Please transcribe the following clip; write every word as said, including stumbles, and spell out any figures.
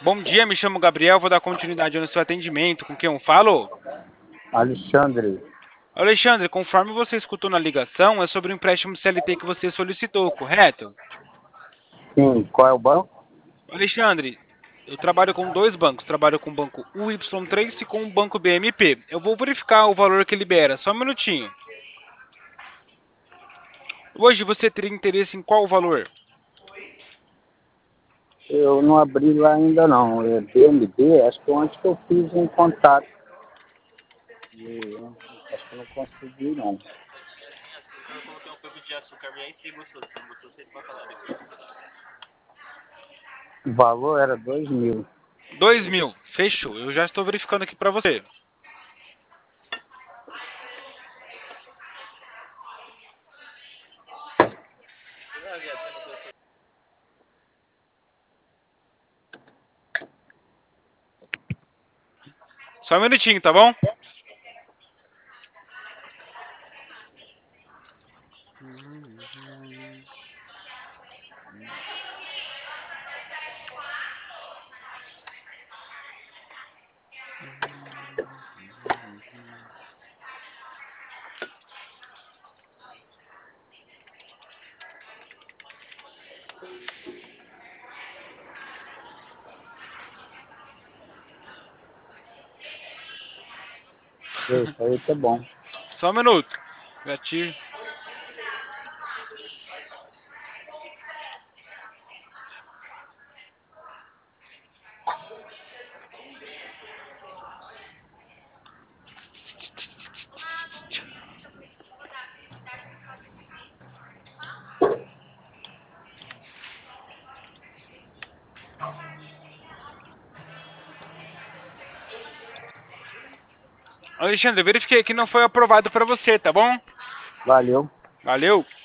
Bom dia, me chamo Gabriel, vou dar continuidade no seu atendimento. Com quem eu falo? Alexandre. Alexandre, conforme você escutou na ligação, é sobre o empréstimo C L T que você solicitou, correto? Sim, qual é o banco? Alexandre, eu trabalho com dois bancos. Trabalho com o banco U Y três e com o banco B M P. Eu vou verificar o valor que libera. Só um minutinho. Hoje você teria interesse em qual valor? Eu não abri lá ainda não. É B M B, acho que ontem que eu fiz um contato. E, acho que eu não consegui não. Eu coloquei um pouco de açúcar e aí você gostou. Se não gostou, você pode falar depois. O valor era dois mil. Dois mil. Fechou. Eu já estou verificando aqui para você. Só um minutinho, tá bom? Isso aí tá bom. Só um minuto. Gatilho. Alexandre, eu verifiquei que não foi aprovado para você, tá bom? Valeu. Valeu.